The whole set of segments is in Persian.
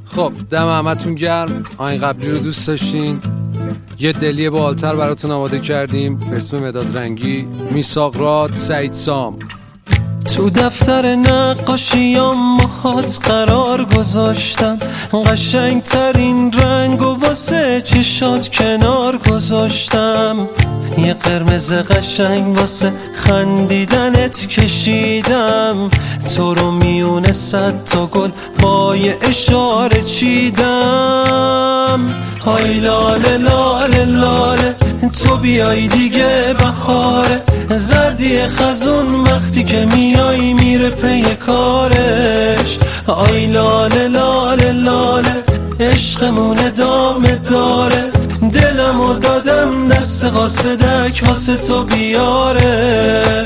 خب دم همتون گرم. آهنگ قبلی رو دوست داشتین؟ یه دلی بالتر براتون آماده کردیم به اسم مداد رنگی، میثاق راد، سعید سام. تو دفتر نقاشیام ماهات قرار گذاشتم، قشنگ ترین رنگ و واسه چشات کنار گذاشتم، یه قرمز قشنگ واسه خندیدنت کشیدم، تو رو میونه 100 تا گل با یه اشاره چیدم. های لاله لاله لاله تو بیای دیگه بهاره، زردی خزون وقتی که میای میره پی کارش. آی لاله لاله لاله عشقمون ادامه داره، دلمو دادم دست قاصدک واسه تو بیاره.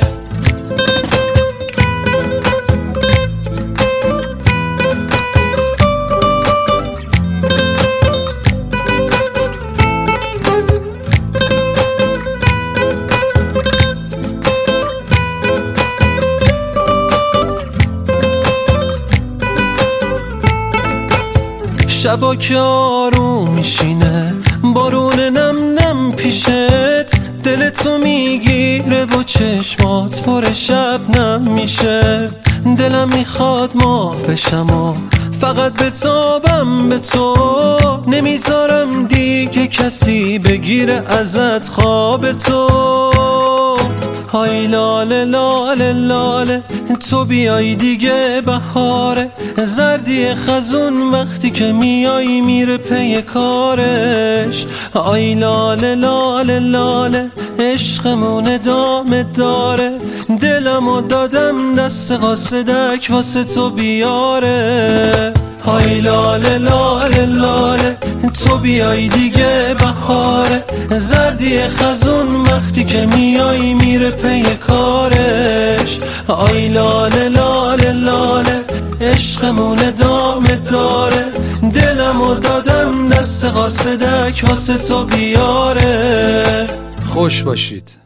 شبا که آروم میشینه بارون نم نم پیشت، دلتو میگیره و چشمات پر شبنم میشه، دلم میخواد ماه بشم و فقط بتابم به تو، نمیذارم دیگه کسی بگیره ازت خواب تو. های لاله لاله لاله تو بیای دیگه بهاره، زردی خزون وقتی که میای میره پی کارش. آی لاله لاله لاله عشقمون ادامه داره، دلمو دادم دست قاصدک واسه تو بیاره. های لاله لاله لاله تو بیای دیگه بهاره، زردی خزون وقتی که میای میره پی کارش. آی لاله لاله لاله عشقمون ادامه داره، دلمو دادم دست قاصدک واسه تو بیاره. خوش باشید.